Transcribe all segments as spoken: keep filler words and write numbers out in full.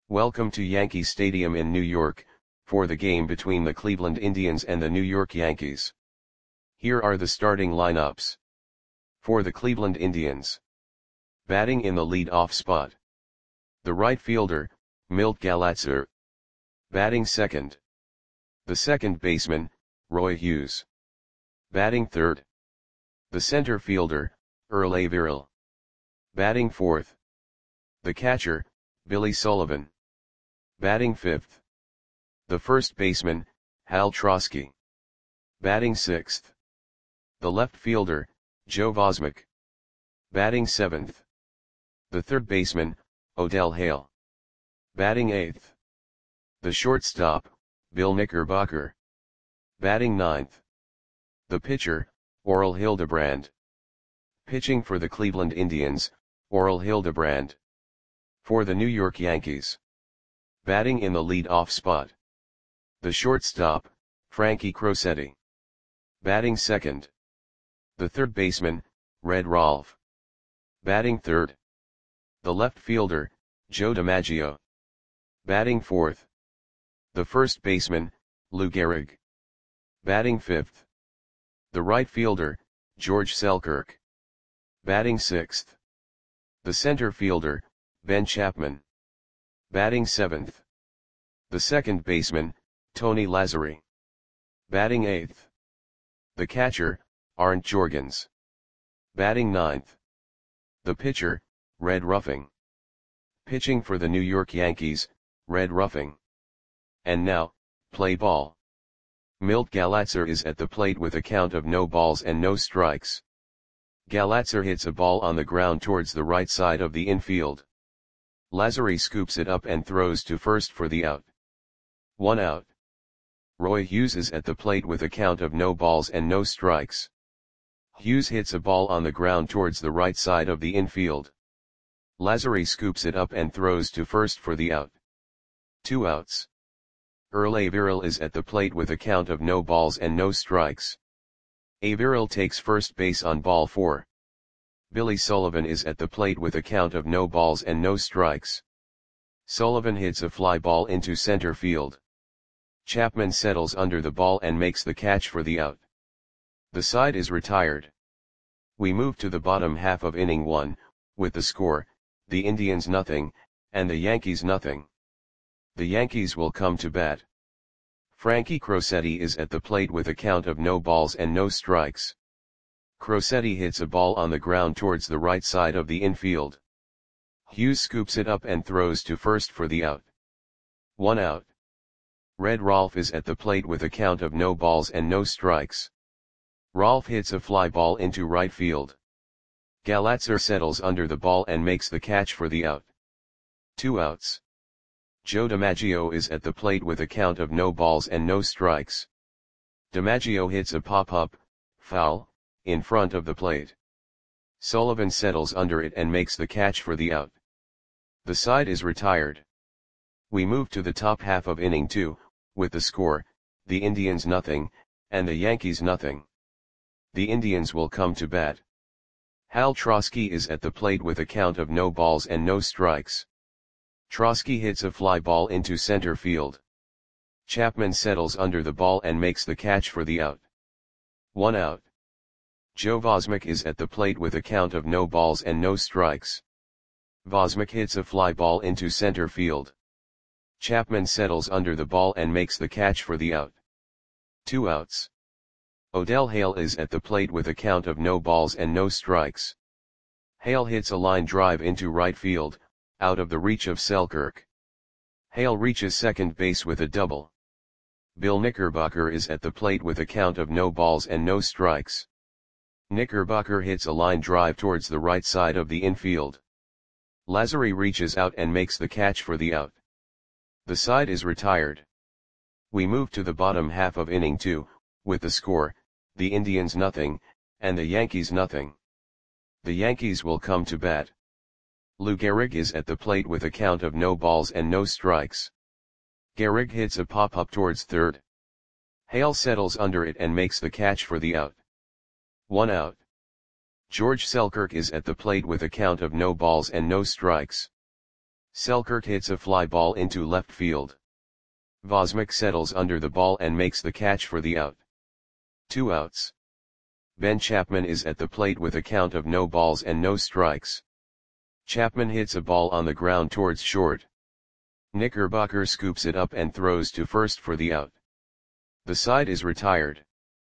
Welcome to Yankee Stadium in New York, for the game between the Cleveland Indians and the New York Yankees. Here are the starting lineups. For the Cleveland Indians. Batting in the lead-off spot. The right fielder, Milt Galatzer. Batting second. The second baseman, Roy Hughes. Batting third. The center fielder, Earl Averill. Batting fourth. The catcher, Billy Sullivan. Batting fifth. The first baseman, Hal Trosky. Batting sixth. The left fielder, Joe Vosmek. Batting seventh. The third baseman, Odell Hale. Batting eighth. The shortstop, Bill Knickerbocker. Batting ninth. The pitcher, Orel Hildebrand. Pitching for the Cleveland Indians, Orel Hildebrand. For the New York Yankees. Batting in the lead-off spot. The shortstop, Frankie Crosetti. Batting second. The third baseman, Red Rolfe. Batting third. The left fielder, Joe DiMaggio. Batting fourth. The first baseman, Lou Gehrig. Batting fifth. The right fielder, George Selkirk. Batting sixth. The center fielder, Ben Chapman. Batting seventh. The second baseman, Tony Lazzeri. Batting eighth. The catcher, Arndt Jorgens. Batting ninth. The pitcher, Red Ruffing. Pitching for the New York Yankees, Red Ruffing. And now, play ball. Milt Galatzer is at the plate with a count of no balls and no strikes. Galatzer hits a ball on the ground towards the right side of the infield. Lazzeri scoops it up and throws to first for the out. One out. Roy Hughes is at the plate with a count of no balls and no strikes. Hughes hits a ball on the ground towards the right side of the infield. Lazzeri scoops it up and throws to first for the out. Two outs. Earl Averill is at the plate with a count of no balls and no strikes. Averill takes first base on ball four. Billy Sullivan is at the plate with a count of no balls and no strikes. Sullivan hits a fly ball into center field. Chapman settles under the ball and makes the catch for the out. The side is retired. We move to the bottom half of inning one, with the score, the Indians nothing, and the Yankees nothing. The Yankees will come to bat. Frankie Crosetti is at the plate with a count of no balls and no strikes. Crosetti hits a ball on the ground towards the right side of the infield. Hughes scoops it up and throws to first for the out. One out. Red Rolfe is at the plate with a count of no balls and no strikes. Rolfe hits a fly ball into right field. Galatzer settles under the ball and makes the catch for the out. Two outs. Joe DiMaggio is at the plate with a count of no balls and no strikes. DiMaggio hits a pop-up, foul, in front of the plate. Sullivan settles under it and makes the catch for the out. The side is retired. We move to the top half of inning two, with the score, the Indians nothing, and the Yankees nothing. The Indians will come to bat. Hal Trosky is at the plate with a count of no balls and no strikes. Trosky hits a fly ball into center field. Chapman settles under the ball and makes the catch for the out. One out. Joe Vosmek is at the plate with a count of no balls and no strikes. Vosmek hits a fly ball into center field. Chapman settles under the ball and makes the catch for the out. Two outs. Odell Hale is at the plate with a count of no balls and no strikes. Hale hits a line drive into right field, out of the reach of Selkirk. Hale reaches second base with a double. Bill Knickerbocker is at the plate with a count of no balls and no strikes. Knickerbocker hits a line drive towards the right side of the infield. Lazzeri reaches out and makes the catch for the out. The side is retired. We move to the bottom half of inning two, with the score, the Indians nothing, and the Yankees nothing. The Yankees will come to bat. Lou Gehrig is at the plate with a count of no balls and no strikes. Gehrig hits a pop-up towards third. Hale settles under it and makes the catch for the out. One out. George Selkirk is at the plate with a count of no balls and no strikes. Selkirk hits a fly ball into left field. Vosmik settles under the ball and makes the catch for the out. Two outs. Ben Chapman is at the plate with a count of no balls and no strikes. Chapman hits a ball on the ground towards short. Knickerbocker scoops it up and throws to first for the out. The side is retired.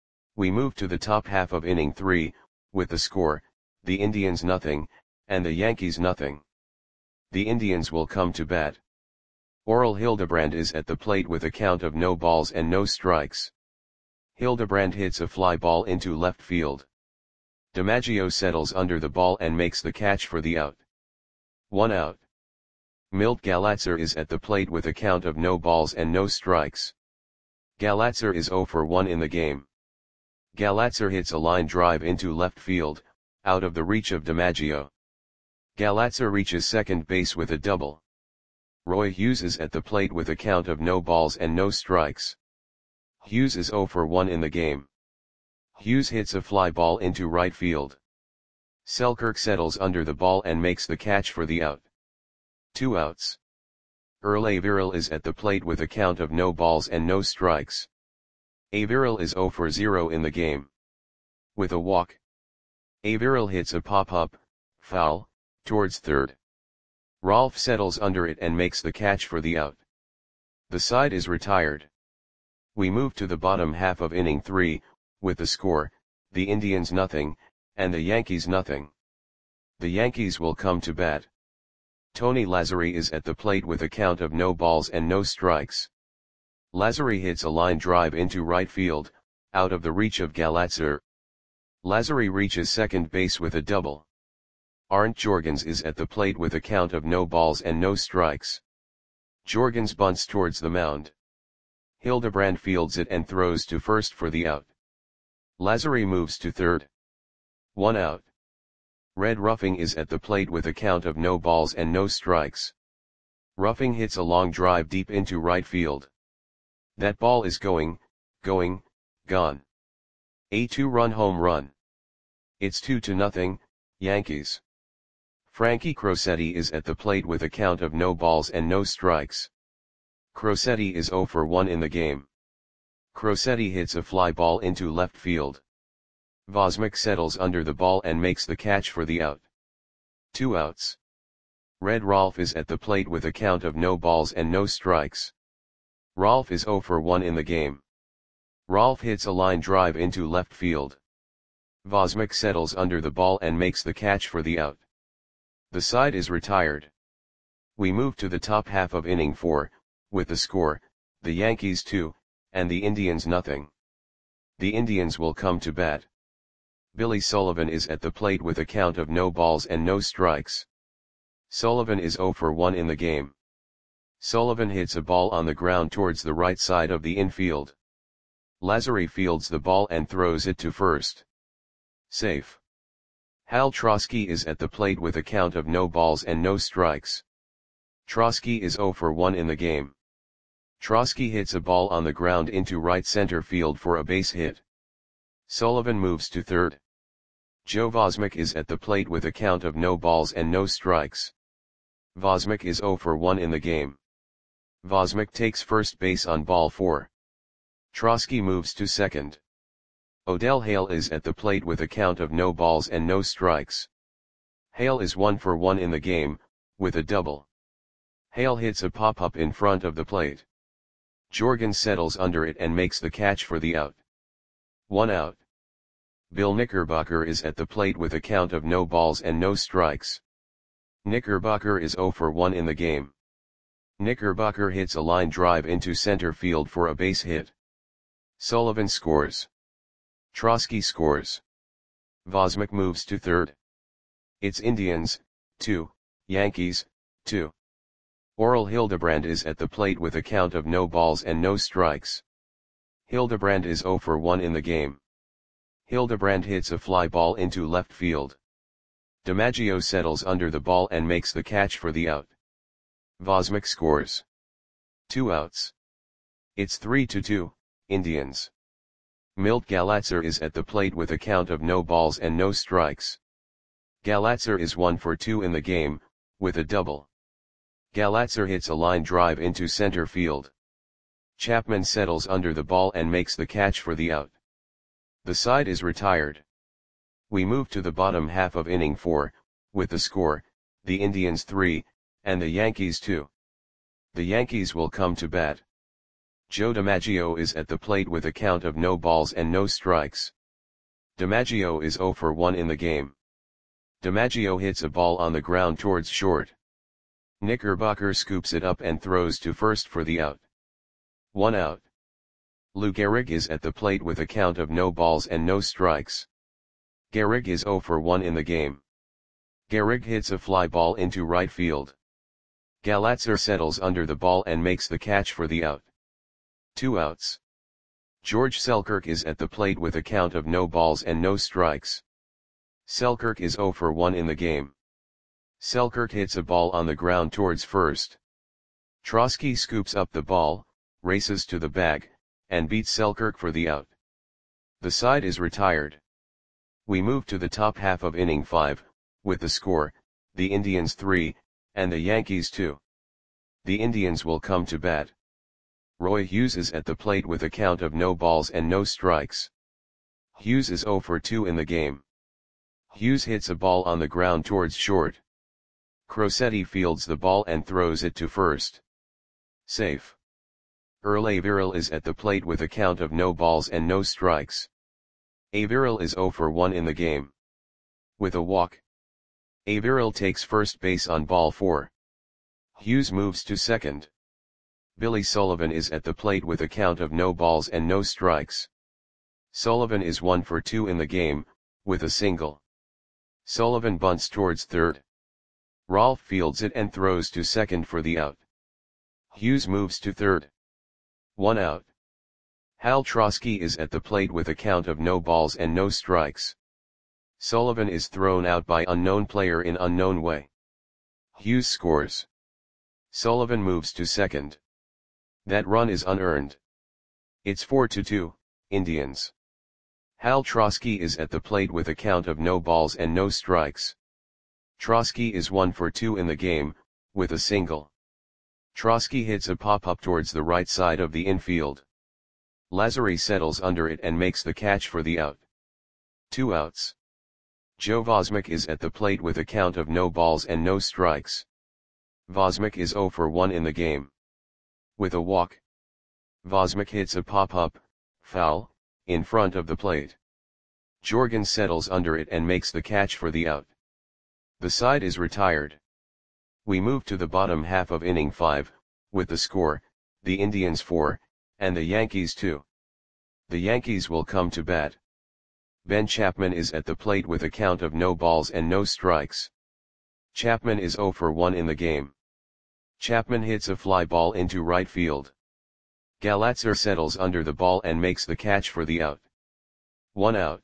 We move to the top half of inning three, with the score, the Indians nothing, and the Yankees nothing. The Indians will come to bat. Orel Hildebrand is at the plate with a count of no balls and no strikes. Hildebrand hits a fly ball into left field. DiMaggio settles under the ball and makes the catch for the out. One out. Milt Galatzer is at the plate with a count of no balls and no strikes. Galatzer is zero for one in the game. Galatzer hits a line drive into left field, out of the reach of DiMaggio. Galatzer reaches second base with a double. Roy Hughes is at the plate with a count of no balls and no strikes. Hughes is zero for one in the game. Hughes hits a fly ball into right field. Selkirk settles under the ball and makes the catch for the out. Two outs. Earl Averill is at the plate with a count of no balls and no strikes. Averill is zero for zero in the game. With a walk. Averill hits a pop-up, foul, towards third. Rolfe settles under it and makes the catch for the out. The side is retired. We move to the bottom half of inning three, with the score, the Indians nothing, and the Yankees nothing. The Yankees will come to bat. Tony Lazzeri is at the plate with a count of no balls and no strikes. Lazzeri hits a line drive into right field, out of the reach of Galatzer. Lazzeri reaches second base with a double. Arndt Jorgens is at the plate with a count of no balls and no strikes. Jorgens bunts towards the mound. Hildebrand fields it and throws to first for the out. Lazzeri moves to third. One out. Red Ruffing is at the plate with a count of no balls and no strikes. Ruffing hits a long drive deep into right field. That ball is going, going, gone. A two-run home run. It's two to nothing, Yankees. Frankie Crosetti is at the plate with a count of no balls and no strikes. Crosetti is zero for one in the game. Crosetti hits a fly ball into left field. Vosmik settles under the ball and makes the catch for the out. Two outs. Red Rolfe is at the plate with a count of no balls and no strikes. Rolfe is zero for one in the game. Rolfe hits a line drive into left field. Vosmik settles under the ball and makes the catch for the out. The side is retired. We move to the top half of inning four, with the score, the Yankees two, and the Indians nothing. The Indians will come to bat. Billy Sullivan is at the plate with a count of no balls and no strikes. Sullivan is zero for one in the game. Sullivan hits a ball on the ground towards the right side of the infield. Lazzeri fields the ball and throws it to first. Safe. Hal Trosky is at the plate with a count of no balls and no strikes. Trosky is zero for one in the game. Trosky hits a ball on the ground into right center field for a base hit. Sullivan moves to third. Joe Vosmik is at the plate with a count of no balls and no strikes. Vosmik is zero for one in the game. Vosmik takes first base on ball four. Trosky moves to second. Odell Hale is at the plate with a count of no balls and no strikes. Hale is one for one in the game, with a double. Hale hits a pop-up in front of the plate. Jorgens settles under it and makes the catch for the out. One out. Bill Knickerbocker is at the plate with a count of no balls and no strikes. Knickerbocker is zero for one in the game. Knickerbocker hits a line drive into center field for a base hit. Sullivan scores. Trosky scores. Vosmik moves to third. It's Indians, two, Yankees, two. Orel Hildebrand is at the plate with a count of no balls and no strikes. Hildebrand is zero for one in the game. Hildebrand hits a fly ball into left field. DiMaggio settles under the ball and makes the catch for the out. Vosmik scores. Two outs. It's three to two, Indians. Milt Galatzer is at the plate with a count of no balls and no strikes. Galatzer is one for two in the game, with a double. Galatzer hits a line drive into center field. Chapman settles under the ball and makes the catch for the out. The side is retired. We move to the bottom half of inning four, with the score, the Indians three, and the Yankees two. The Yankees will come to bat. Joe DiMaggio is at the plate with a count of no balls and no strikes. DiMaggio is zero for one in the game. DiMaggio hits a ball on the ground towards short. Knickerbocker scoops it up and throws to first for the out. One out. Lou Gehrig is at the plate with a count of no balls and no strikes. Gehrig is zero for one in the game. Gehrig hits a fly ball into right field. Galatzer settles under the ball and makes the catch for the out. Two outs. George Selkirk is at the plate with a count of no balls and no strikes. Selkirk is zero for one in the game. Selkirk hits a ball on the ground towards first. Trosky scoops up the ball, races to the bag, and beats Selkirk for the out. The side is retired. We move to the top half of inning five, with the score, the Indians three, and the Yankees two. The Indians will come to bat. Roy Hughes is at the plate with a count of no balls and no strikes. Hughes is zero for two in the game. Hughes hits a ball on the ground towards short. Crosetti fields the ball and throws it to first. Safe. Earl Averill is at the plate with a count of no balls and no strikes. Averill is zero for one in the game. With a walk, Averill takes first base on ball four. Hughes moves to second. Billy Sullivan is at the plate with a count of no balls and no strikes. Sullivan is one for two in the game, with a single. Sullivan bunts towards third. Rolfe fields it and throws to second for the out. Hughes moves to third. One out. Hal Trosky is at the plate with a count of no balls and no strikes. Sullivan is thrown out by unknown player in unknown way. Hughes scores. Sullivan moves to second. That run is unearned. It's four to two, Indians. Hal Trosky is at the plate with a count of no balls and no strikes. Trosky is one for two in the game, with a single. Trosky hits a pop-up towards the right side of the infield. Lazzari settles under it and makes the catch for the out. Two outs. Joe Vosmick is at the plate with a count of no balls and no strikes. Vosmick is zero for one in the game. With a walk, Vosmick hits a pop-up, foul, in front of the plate. Jorgens settles under it and makes the catch for the out. The side is retired. We move to the bottom half of inning five, with the score, the Indians four, and the Yankees two. The Yankees will come to bat. Ben Chapman is at the plate with a count of no balls and no strikes. Chapman is zero for one in the game. Chapman hits a fly ball into right field. Galatzer settles under the ball and makes the catch for the out. One out.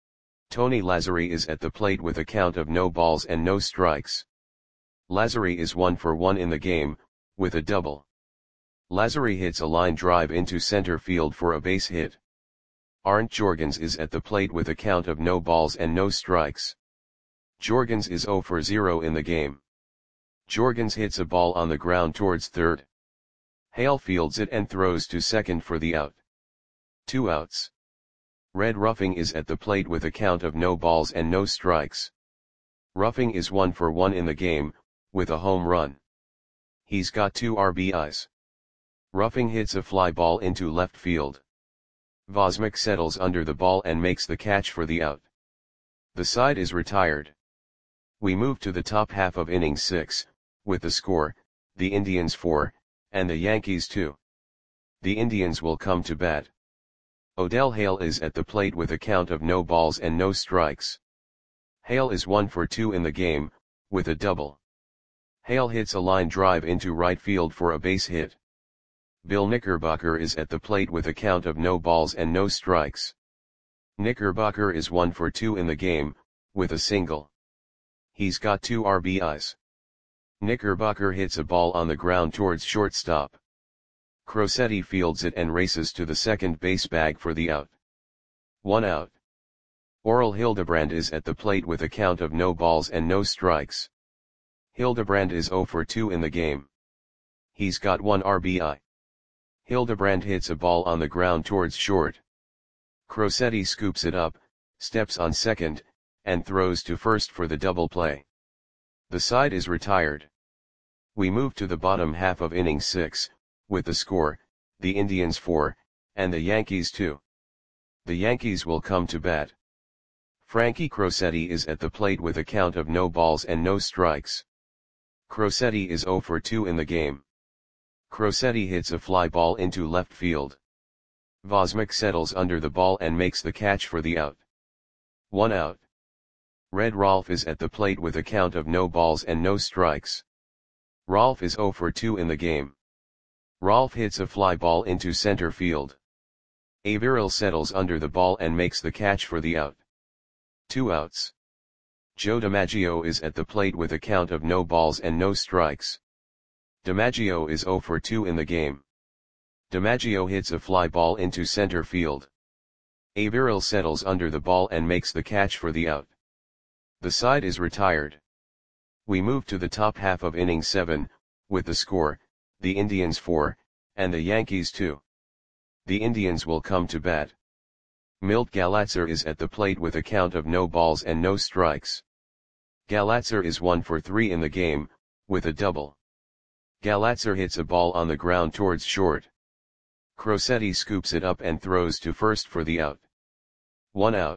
Tony Lazzari is at the plate with a count of no balls and no strikes. Lazzari is one for one in the game, with a double. Lazzari hits a line drive into center field for a base hit. Arndt Jorgens is at the plate with a count of no balls and no strikes. Jorgens is zero for zero in the game. Jorgens hits a ball on the ground towards third. Hale fields it and throws to second for the out. Two outs. Red Ruffing is at the plate with a count of no balls and no strikes. Ruffing is one for one in the game, with a home run. He's got two R B Is. Ruffing hits a fly ball into left field. Vosmick settles under the ball and makes the catch for the out. The side is retired. We move to the top half of inning six, with the score, the Indians four, and the Yankees two. The Indians will come to bat. Odell Hale is at the plate with a count of no balls and no strikes. Hale is one for two in the game, with a double. Hale hits a line drive into right field for a base hit. Bill Knickerbocker is at the plate with a count of no balls and no strikes. Knickerbocker is one for two in the game, with a single. He's got two R B Is. Knickerbocker hits a ball on the ground towards shortstop. Crosetti fields it and races to the second base bag for the out. One out. Orel Hildebrand is at the plate with a count of no balls and no strikes. Hildebrand is zero for two in the game. He's got one R B I. Hildebrand hits a ball on the ground towards short. Crosetti scoops it up, steps on second, and throws to first for the double play. The side is retired. We move to the bottom half of inning six, with the score, the Indians four, and the Yankees two. The Yankees will come to bat. Frankie Crosetti is at the plate with a count of no balls and no strikes. Crosetti is zero for two in the game. Crosetti hits a fly ball into left field. Vosmik settles under the ball and makes the catch for the out. One out. Red Rolf is at the plate with a count of no balls and no strikes. Rolf is zero for two in the game. Rolf hits a fly ball into center field. Averill settles under the ball and makes the catch for the out. Two outs. Joe DiMaggio is at the plate with a count of no balls and no strikes. DiMaggio is zero for two in the game. DiMaggio hits a fly ball into center field. Averill settles under the ball and makes the catch for the out. The side is retired. We move to the top half of inning seven, with the score, the Indians four, and the Yankees two. The Indians will come to bat. Milt Galatzer is at the plate with a count of no balls and no strikes. Galatzer is one for three in the game, with a double. Galatzer hits a ball on the ground towards short. Crosetti scoops it up and throws to first for the out. One out.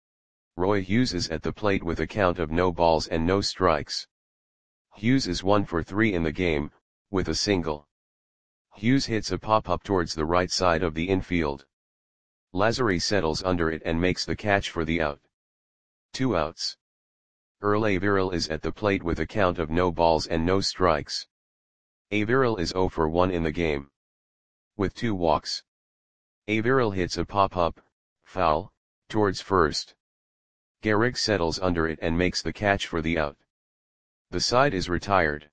Roy Hughes is at the plate with a count of no balls and no strikes. Hughes is one for three in the game, with a single. Hughes hits a pop-up towards the right side of the infield. Lazary settles under it and makes the catch for the out. Two outs. Earl Averill is at the plate with a count of no balls and no strikes. Averill is zero for one in the game. With two walks. Averill hits a pop-up, foul, towards first. Gehrig settles under it and makes the catch for the out. The side is retired.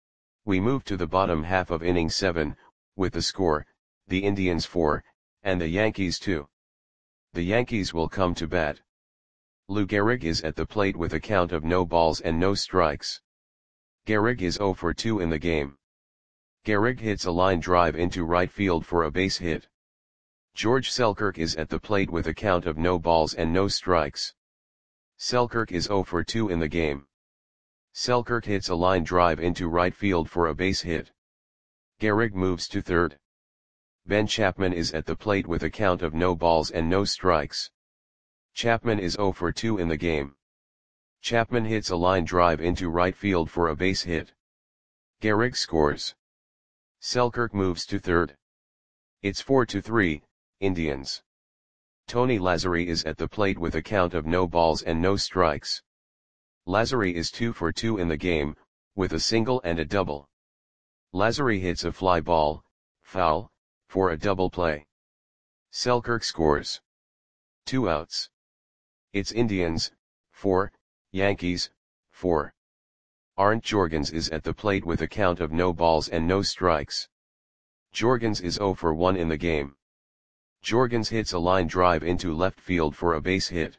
We move to the bottom half of inning seven, with the score, the Indians four, and the Yankees two. The Yankees will come to bat. Lou Gehrig is at the plate with a count of no balls and no strikes. Gehrig is zero for two in the game. Gehrig hits a line drive into right field for a base hit. George Selkirk is at the plate with a count of no balls and no strikes. Selkirk is zero for two in the game. Selkirk hits a line drive into right field for a base hit. Gehrig moves to third. Ben Chapman is at the plate with a count of no balls and no strikes. Chapman is zero for two in the game. Chapman hits a line drive into right field for a base hit. Gehrig scores. Selkirk moves to third. It's four to three, Indians. Tony Lazzari is at the plate with a count of no balls and no strikes. Lazzari is two for two in the game, with a single and a double. Lazzari hits a fly ball, foul, for a double play. Selkirk scores. Two outs. It's Indians, four, Yankees, four. Arndt Jorgens is at the plate with a count of no balls and no strikes. Jorgens is zero for one in the game. Jorgens hits a line drive into left field for a base hit.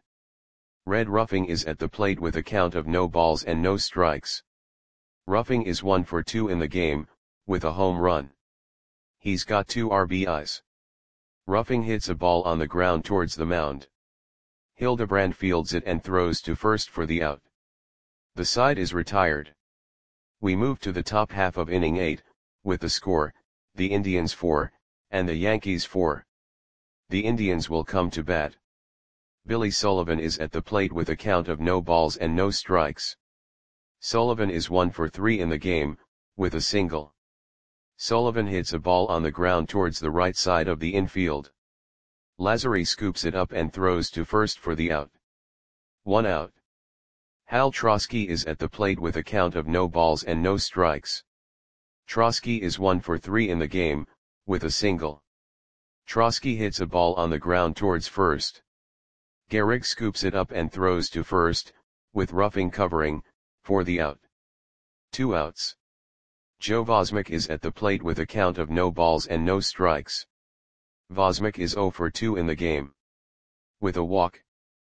Red Ruffing is at the plate with a count of no balls and no strikes. Ruffing is one for two in the game, with a home run. He's got two R B Is. Ruffing hits a ball on the ground towards the mound. Hildebrand fields it and throws to first for the out. The side is retired. We move to the top half of inning eight, with the score, the Indians four, and the Yankees four. The Indians will come to bat. Billy Sullivan is at the plate with a count of no balls and no strikes. Sullivan is one for three in the game, with a single. Sullivan hits a ball on the ground towards the right side of the infield. Lazzari scoops it up and throws to first for the out. One out. Hal Trosky is at the plate with a count of no balls and no strikes. Trosky is one for three in the game, with a single. Trosky hits a ball on the ground towards first. Gehrig scoops it up and throws to first, with Ruffing covering, for the out. Two outs. Joe Vosmik is at the plate with a count of no balls and no strikes. Vosmik is zero for two in the game. With a walk.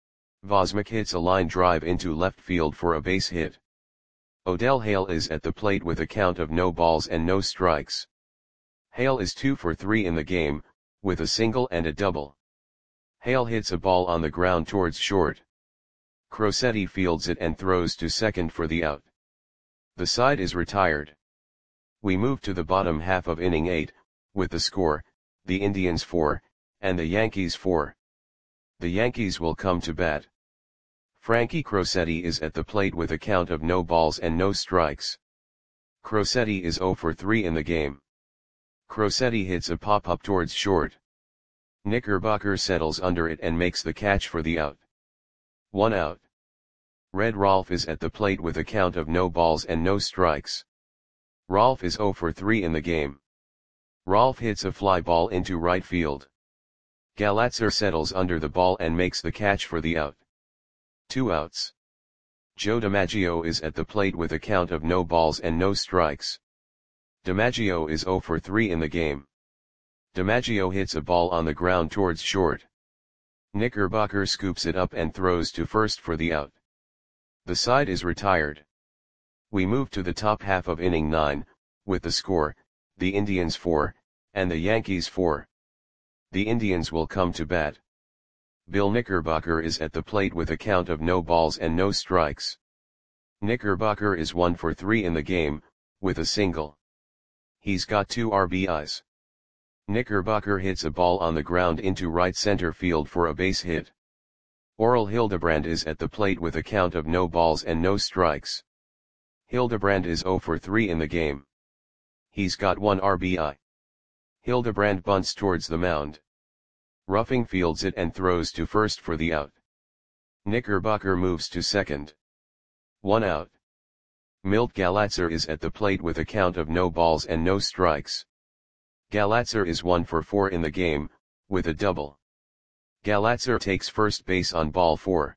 Vosmik hits a line drive into left field for a base hit. Odell Hale is at the plate with a count of no balls and no strikes. Hale is two for three in the game, with a single and a double. Hale hits a ball on the ground towards short. Crosetti fields it and throws to second for the out. The side is retired. We move to the bottom half of inning eight, with the score, the Indians four, and the Yankees four. The Yankees will come to bat. Frankie Crosetti is at the plate with a count of no balls and no strikes. Crosetti is zero for three in the game. Crosetti hits a pop-up towards short. Knickerbocker settles under it and makes the catch for the out. One out. Red Rolf is at the plate with a count of no balls and no strikes. Rolf is zero for three in the game. Rolf hits a fly ball into right field. Galatzer settles under the ball and makes the catch for the out. Two outs. Joe DiMaggio is at the plate with a count of no balls and no strikes. DiMaggio is zero for three in the game. DiMaggio hits a ball on the ground towards short. Knickerbocker scoops it up and throws to first for the out. The side is retired. We move to the top half of inning nine, with the score, the Indians four, and the Yankees four. The Indians will come to bat. Bill Knickerbocker is at the plate with a count of no balls and no strikes. Knickerbocker is one for three in the game, with a single. He's got two R B Is. Knickerbocker hits a ball on the ground into right center field for a base hit. Orel Hildebrand is at the plate with a count of no balls and no strikes. Hildebrand is zero for three in the game. He's got one R B I. Hildebrand bunts towards the mound. Ruffing fields it and throws to first for the out. Knickerbocker moves to second. One out. Milt Galatzer is at the plate with a count of no balls and no strikes. Galatzer is one for four in the game, with a double. Galatzer takes first base on ball four.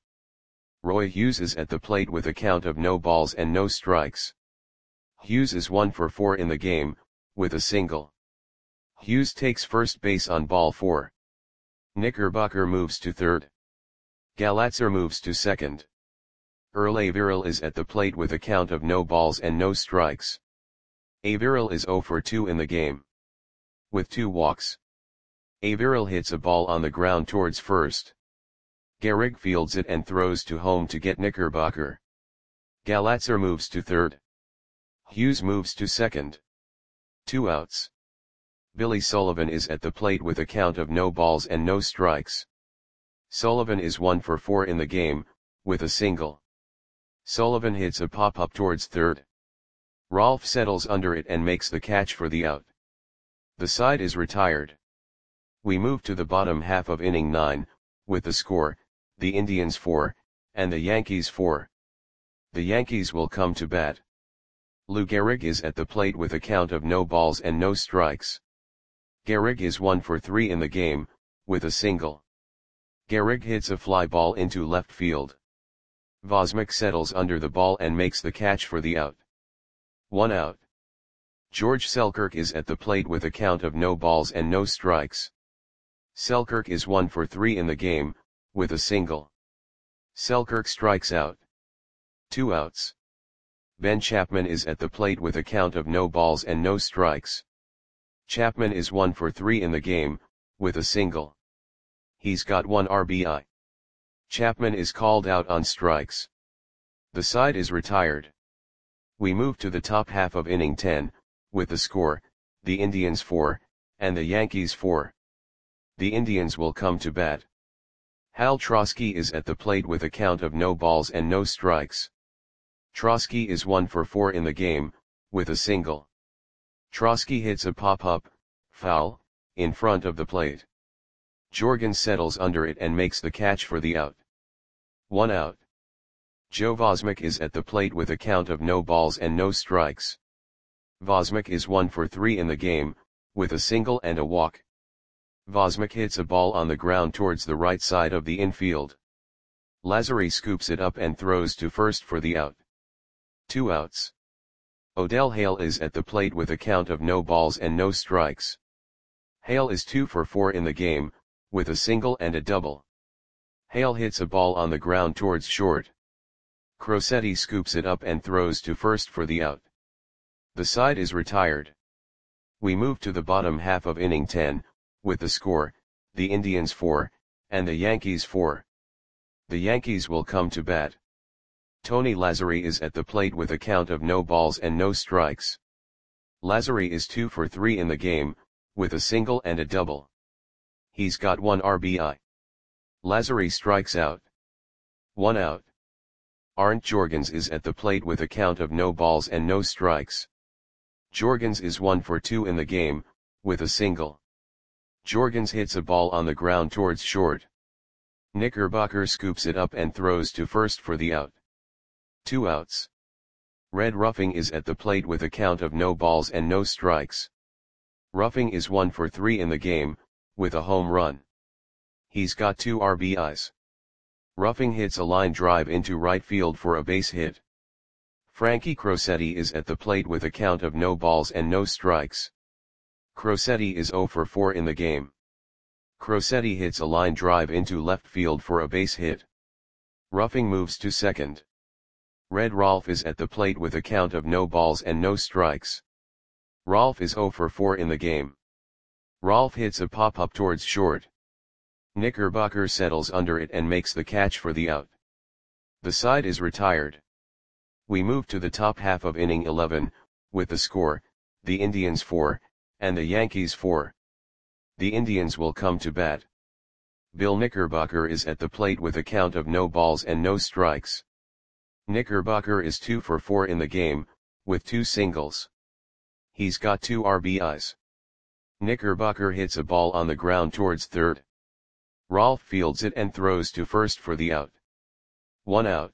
Roy Hughes is at the plate with a count of no balls and no strikes. Hughes is one for four in the game, with a single. Hughes takes first base on ball four. Knickerbocker moves to third. Galatzer moves to second. Earl Averill is at the plate with a count of no balls and no strikes. Averill is zero for two in the game. With two walks. Averill hits a ball on the ground towards first. Gehrig fields it and throws to home to get Knickerbocker. Galatzer moves to third. Hughes moves to second. Two outs. Billy Sullivan is at the plate with a count of no balls and no strikes. Sullivan is one for four in the game, with a single. Sullivan hits a pop-up towards third. Rolf settles under it and makes the catch for the out. The side is retired. We move to the bottom half of inning nine, with the score, the Indians four, and the Yankees four. The Yankees will come to bat. Lou Gehrig is at the plate with a count of no balls and no strikes. Gehrig is one for three in the game, with a single. Gehrig hits a fly ball into left field. Vosmik settles under the ball and makes the catch for the out. One out. George Selkirk is at the plate with a count of no balls and no strikes. Selkirk is one for three in the game, with a single. Selkirk strikes out. Two outs. Ben Chapman is at the plate with a count of no balls and no strikes. Chapman is one for three in the game, with a single. He's got one R B I. Chapman is called out on strikes. The side is retired. We move to the top half of inning ten, with the score, the Indians four, and the Yankees four. The Indians will come to bat. Hal Trosky is at the plate with a count of no balls and no strikes. Trosky is one for four in the game, with a single. Trosky hits a pop-up, foul, in front of the plate. Jorgen settles under it and makes the catch for the out. One out. Joe Vosmik is at the plate with a count of no balls and no strikes. Vosmik is one for three in the game, with a single and a walk. Vosmik hits a ball on the ground towards the right side of the infield. Lazary scoops it up and throws to first for the out. Two outs. Odell Hale is at the plate with a count of no balls and no strikes. Hale is two for four in the game, with a single and a double. Hale hits a ball on the ground towards short. Crosetti scoops it up and throws to first for the out. The side is retired. We move to the bottom half of inning ten, with the score, the Indians four, and the Yankees four. The Yankees will come to bat. Tony Lazzeri is at the plate with a count of no balls and no strikes. Lazzeri is two for three in the game, with a single and a double. He's got one R B I. Lazzeri strikes out. One out. Arndt Jorgens is at the plate with a count of no balls and no strikes. Jorgens is one for two in the game, with a single. Jorgens hits a ball on the ground towards short. Knickerbocker scoops it up and throws to first for the out. Two outs. Red Ruffing is at the plate with a count of no balls and no strikes. Ruffing is one for three in the game, with a home run. He's got two R B Is. Ruffing hits a line drive into right field for a base hit. Frankie Crosetti is at the plate with a count of no balls and no strikes. Crosetti is zero for four in the game. Crosetti hits a line drive into left field for a base hit. Ruffing moves to second. Red Rolfe is at the plate with a count of no balls and no strikes. Rolfe is zero for four in the game. Rolfe hits a pop-up towards short. Knickerbocker settles under it and makes the catch for the out. The side is retired. We move to the top half of inning eleven, with the score, the Indians four, and the Yankees four. The Indians will come to bat. Bill Knickerbocker is at the plate with a count of no balls and no strikes. Knickerbocker is two for four in the game, with two singles. He's got two R B Is. Knickerbocker hits a ball on the ground towards third. Rolfe fields it and throws to first for the out. One out.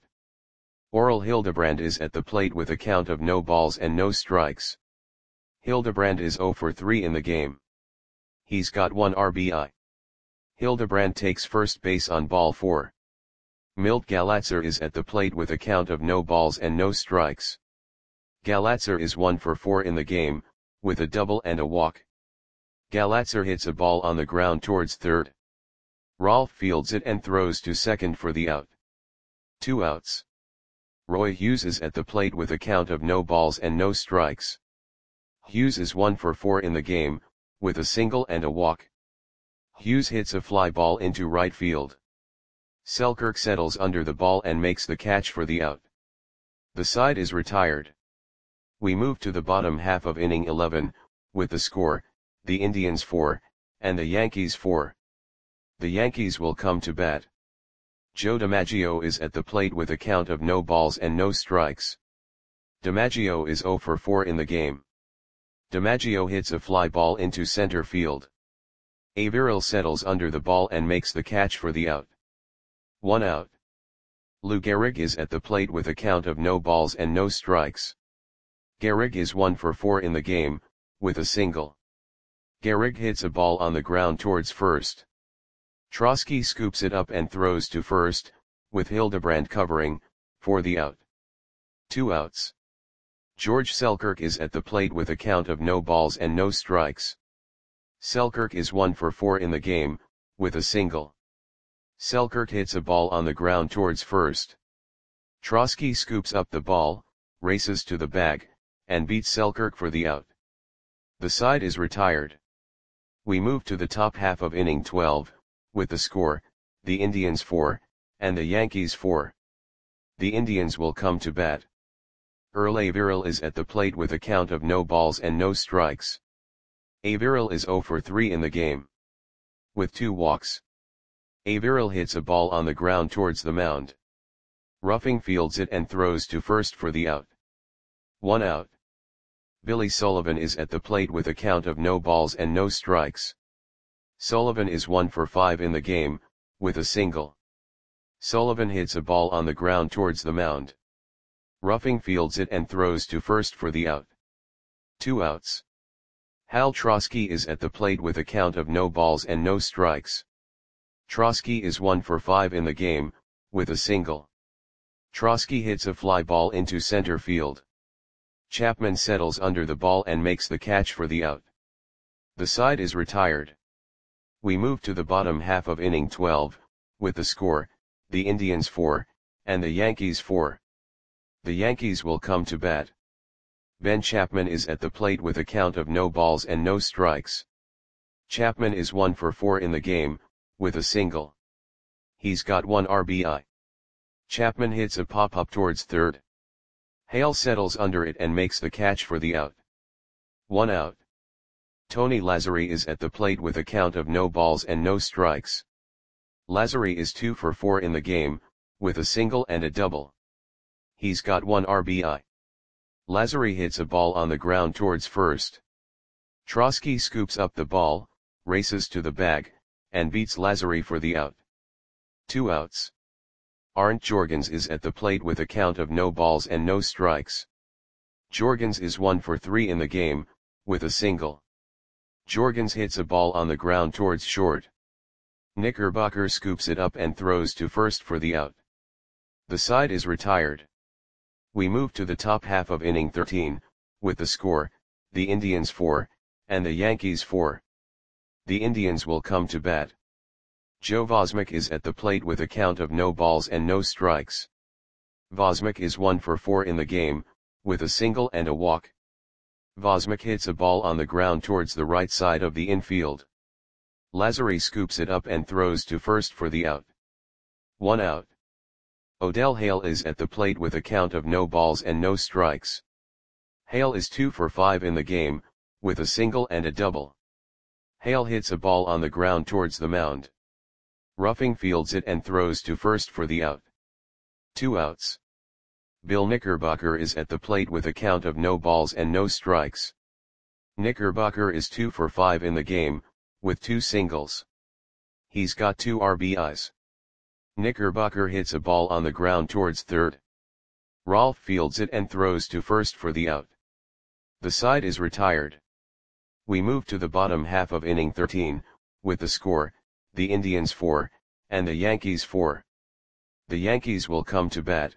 Orel Hildebrand is at the plate with a count of no balls and no strikes. Hildebrand is zero for three in the game. He's got one R B I. Hildebrand takes first base on ball four. Milt Galatzer is at the plate with a count of no balls and no strikes. Galatzer is one for four in the game, with a double and a walk. Galatzer hits a ball on the ground towards third. Rolfe fields it and throws to second for the out. Two outs. Roy Hughes is at the plate with a count of no balls and no strikes. Hughes is one for four in the game, with a single and a walk. Hughes hits a fly ball into right field. Selkirk settles under the ball and makes the catch for the out. The side is retired. We move to the bottom half of inning eleven, with the score, the Indians four, and the Yankees four. The Yankees will come to bat. Joe DiMaggio is at the plate with a count of no balls and no strikes. DiMaggio is zero for four in the game. DiMaggio hits a fly ball into center field. Averill settles under the ball and makes the catch for the out. One out. Lou Gehrig is at the plate with a count of no balls and no strikes. Gehrig is one for four in the game, with a single. Gehrig hits a ball on the ground towards first. Trotsky scoops it up and throws to first, with Hildebrand covering, for the out. Two outs. George Selkirk is at the plate with a count of no balls and no strikes. Selkirk is one for four in the game, with a single. Selkirk hits a ball on the ground towards first. Trotsky scoops up the ball, races to the bag, and beats Selkirk for the out. The side is retired. We move to the top half of inning twelve, with the score, the Indians four, and the Yankees four. The Indians will come to bat. Earl Averill is at the plate with a count of no balls and no strikes. Averill is zero for three in the game. With two walks. Averill hits a ball on the ground towards the mound. Ruffing fields it and throws to first for the out. One out. Billy Sullivan is at the plate with a count of no balls and no strikes. Sullivan is one for five in the game, with a single. Sullivan hits a ball on the ground towards the mound. Ruffing fields it and throws to first for the out. Two outs. Hal Trotsky is at the plate with a count of no balls and no strikes. Trotsky is one for five in the game, with a single. Trotsky hits a fly ball into center field. Chapman settles under the ball and makes the catch for the out. The side is retired. We move to the bottom half of inning twelve, with the score, the Indians four, and the Yankees four. The Yankees will come to bat. Ben Chapman is at the plate with a count of no balls and no strikes. Chapman is one for four in the game, with a single. He's got one R B I. Chapman hits a pop-up towards third. Hale settles under it and makes the catch for the out. One out. Tony Lazzeri is at the plate with a count of no balls and no strikes. Lazzeri is two for four in the game, with a single and a double. He's got one R B I. Lazzeri hits a ball on the ground towards first. Trotsky scoops up the ball, races to the bag, and beats Lazzeri for the out. Two outs. Arndt Jorgens is at the plate with a count of no balls and no strikes. Jorgens is one for three in the game, with a single. Jorgens hits a ball on the ground towards short. Knickerbocker scoops it up and throws to first for the out. The side is retired. We move to the top half of inning thirteen, with the score, the Indians four, and the Yankees four. The Indians will come to bat. Joe Vosmek is at the plate with a count of no balls and no strikes. Vosmek is one for four in the game, with a single and a walk. Vosmek hits a ball on the ground towards the right side of the infield. Lazzeri scoops it up and throws to first for the out. One out. Odell Hale is at the plate with a count of no balls and no strikes. Hale is two for five in the game, with a single and a double. Hale hits a ball on the ground towards the mound. Ruffing fields it and throws to first for the out. Two outs. Bill Knickerbocker is at the plate with a count of no balls and no strikes. Knickerbocker is two for five in the game, with two singles. He's got two R B Is. Knickerbocker hits a ball on the ground towards third. Rolfe fields it and throws to first for the out. The side is retired. We move to the bottom half of inning thirteen, with the score, the Indians four, and the Yankees four. The Yankees will come to bat.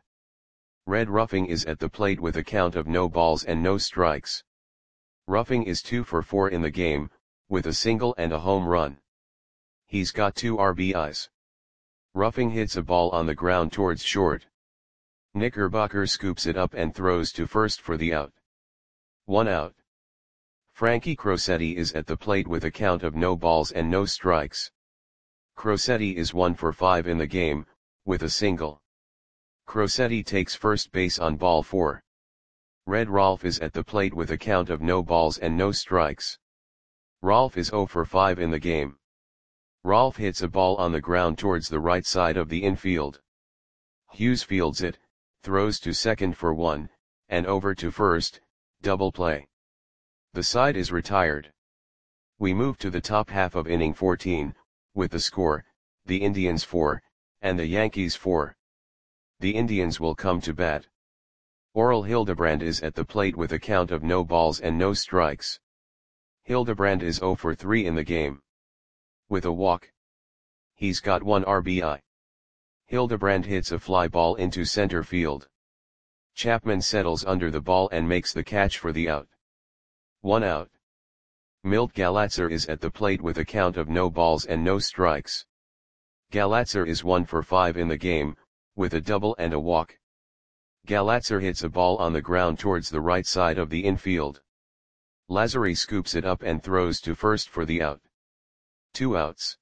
Red Ruffing is at the plate with a count of no balls and no strikes. Ruffing is two for four in the game, with a single and a home run. He's got two R B Is. Ruffing hits a ball on the ground towards short. Knickerbocker scoops it up and throws to first for the out. One out. Frankie Crosetti is at the plate with a count of no balls and no strikes. Crosetti is one for five in the game, with a single. Crosetti takes first base on ball four. Red Rolfe is at the plate with a count of no balls and no strikes. Rolfe is zero for five in the game. Rolfe hits a ball on the ground towards the right side of the infield. Hughes fields it, throws to second for one, and over to first, double play. The side is retired. We move to the top half of inning fourteen, with the score, the Indians four, and the Yankees four. The Indians will come to bat. Orel Hildebrand is at the plate with a count of no balls and no strikes. Hildebrand is zero for three in the game. With a walk. He's got one R B I. Hildebrand hits a fly ball into center field. Chapman settles under the ball and makes the catch for the out. One out. Milt Galatzer is at the plate with a count of no balls and no strikes. Galatzer is one for five in the game, with a double and a walk. Galatzer hits a ball on the ground towards the right side of the infield. Lazzeri scoops it up and throws to first for the out. Two outs.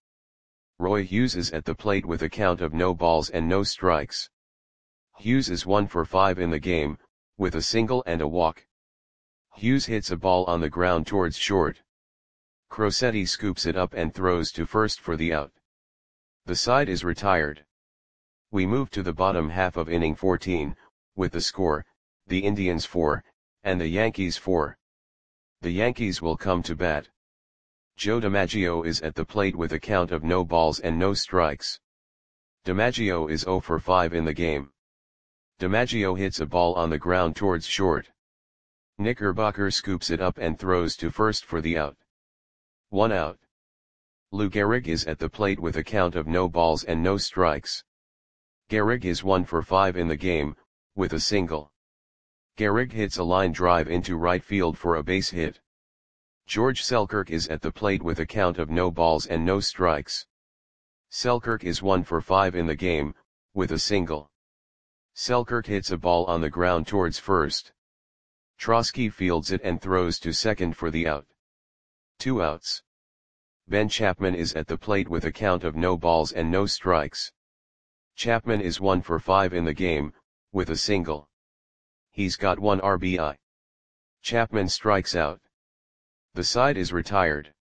Roy Hughes is at the plate with a count of no balls and no strikes. Hughes is one for five in the game, with a single and a walk. Hughes hits a ball on the ground towards short. Crosetti scoops it up and throws to first for the out. The side is retired. We move to the bottom half of inning fourteen, with the score, the Indians four, and the Yankees four. The Yankees will come to bat. Joe DiMaggio is at the plate with a count of no balls and no strikes. DiMaggio is zero for five in the game. DiMaggio hits a ball on the ground towards short. Knickerbocker scoops it up and throws to first for the out. One out. Lou Gehrig is at the plate with a count of no balls and no strikes. Gehrig is one for five in the game, with a single. Gehrig hits a line drive into right field for a base hit. George Selkirk is at the plate with a count of no balls and no strikes. Selkirk is one for five in the game, with a single. Selkirk hits a ball on the ground towards first. Trosky fields it and throws to second for the out. Two outs. Ben Chapman is at the plate with a count of no balls and no strikes. Chapman is one for five in the game, with a single. He's got one R B I. Chapman strikes out. The side is retired.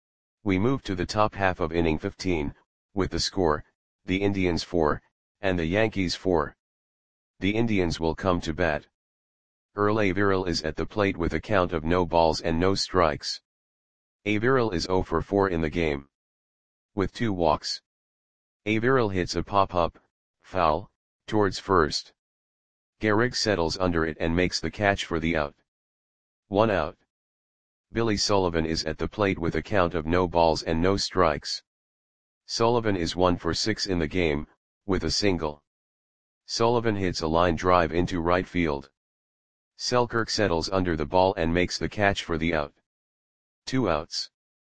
We move to the top half of inning fifteen, with the score, the Indians four, and the Yankees four. The Indians will come to bat. Earl Averill is at the plate with a count of no balls and no strikes. Averill is zero for four in the game. With two walks. Averill hits a pop-up, foul, towards first. Gehrig settles under it and makes the catch for the out. One out. Billy Sullivan is at the plate with a count of no balls and no strikes. Sullivan is one for six in the game, with a single. Sullivan hits a line drive into right field. Selkirk settles under the ball and makes the catch for the out. Two outs.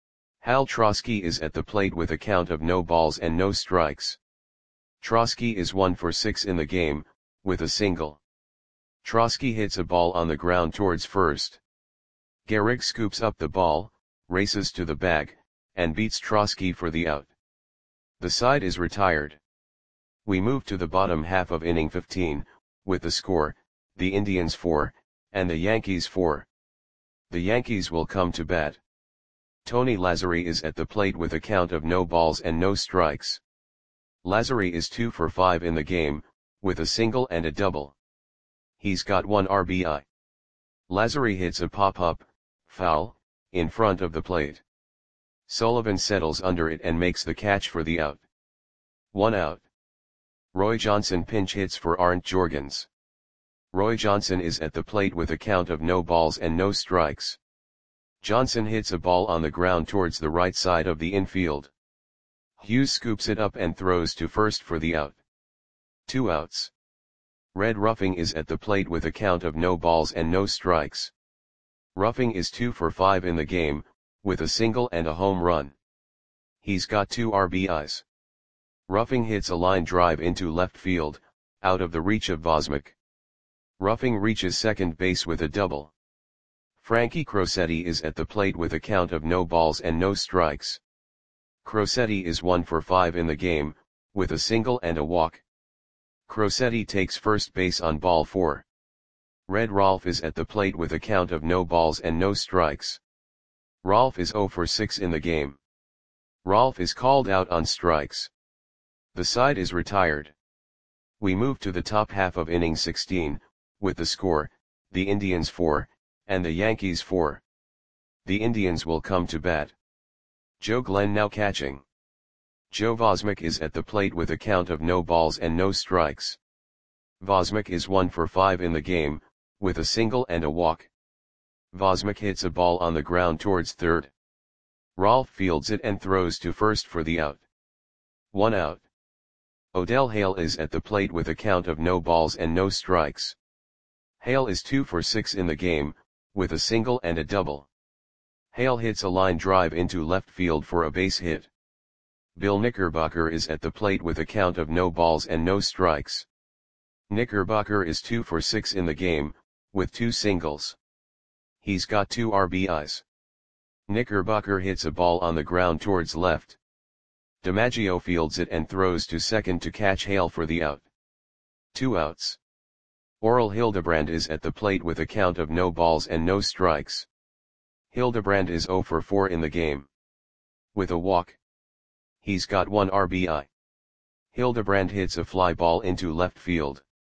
Hal Trosky is at the plate with a count of no balls and no strikes. Trosky is one for six in the game, with a single. Trosky hits a ball on the ground towards first. Gehrig scoops up the ball, races to the bag, and beats Trosky for the out. The side is retired. We move to the bottom half of inning fifteen, with the score, the Indians four, and the Yankees four. The Yankees will come to bat. Tony Lazzeri is at the plate with a count of no balls and no strikes. Lazzeri is two for five in the game, with a single and a double. He's got one R B I. Lazzeri hits a pop-up, foul, in front of the plate. Sullivan settles under it and makes the catch for the out. One out. Roy Johnson pinch hits for Arndt Jorgens. Roy Johnson is at the plate with a count of no balls and no strikes. Johnson hits a ball on the ground towards the right side of the infield. Hughes scoops it up and throws to first for the out. Two outs. Red Ruffing is at the plate with a count of no balls and no strikes. Ruffing is two for five in the game, with a single and a home run. He's got two R B Is. Ruffing hits a line drive into left field, out of the reach of Vosmik. Ruffing reaches second base with a double. Frankie Crosetti is at the plate with a count of no balls and no strikes. Crosetti is one for five in the game, with a single and a walk. Crosetti takes first base on ball four. Red Rolfe is at the plate with a count of no balls and no strikes. Rolfe is zero for six in the game. Rolfe is called out on strikes. The side is retired. We move to the top half of inning sixteen, with the score, the Indians four, and the Yankees four. The Indians will come to bat. Joe Glenn now catching. Joe Vosmik is at the plate with a count of no balls and no strikes. Vosmik is one for five in the game, with a single and a walk. Vosmik hits a ball on the ground towards third. Rolfe fields it and throws to first for the out. One out. Odell Hale is at the plate with a count of no balls and no strikes. Hale is two for six in the game, with a single and a double. Hale hits a line drive into left field for a base hit. Bill Knickerbocker is at the plate with a count of no balls and no strikes. Knickerbocker is two for six in the game, with two singles. He's got two R B Is. Knickerbocker hits a ball on the ground towards left. DiMaggio fields it and throws to second to catch Hale for the out. Two outs. Orel Hildebrand is at the plate with a count of no balls and no strikes. Hildebrand is zero for four in the game. With a walk. He's got one R B I. Hildebrand hits a fly ball into left field.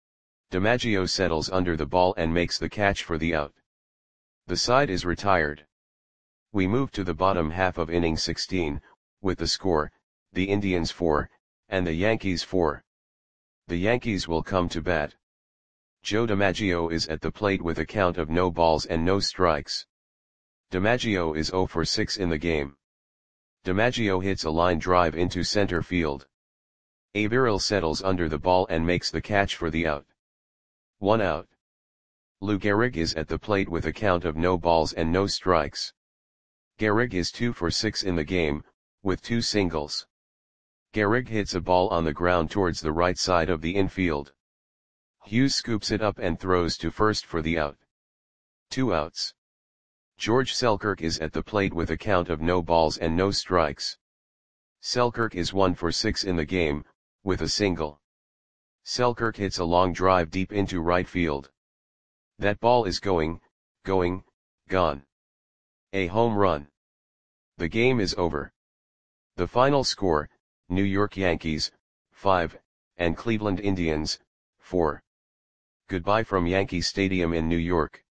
DiMaggio settles under the ball and makes the catch for the out. The side is retired. We move to the bottom half of inning sixteen, with the score, the Indians four, and the Yankees four. The Yankees will come to bat. Joe DiMaggio is at the plate with a count of no balls and no strikes. DiMaggio is zero for six in the game. DiMaggio hits a line drive into center field. Averill settles under the ball and makes the catch for the out. One out. Lou Gehrig is at the plate with a count of no balls and no strikes. Gehrig is two for six in the game, with two singles. Gehrig hits a ball on the ground towards the right side of the infield. Hughes scoops it up and throws to first for the out. Two outs. George Selkirk is at the plate with a count of no balls and no strikes. Selkirk is one for six in the game, with a single. Selkirk hits a long drive deep into right field. That ball is going, going, gone. A home run. The game is over. The final score, New York Yankees, five, and Cleveland Indians, four. Goodbye from Yankee Stadium in New York.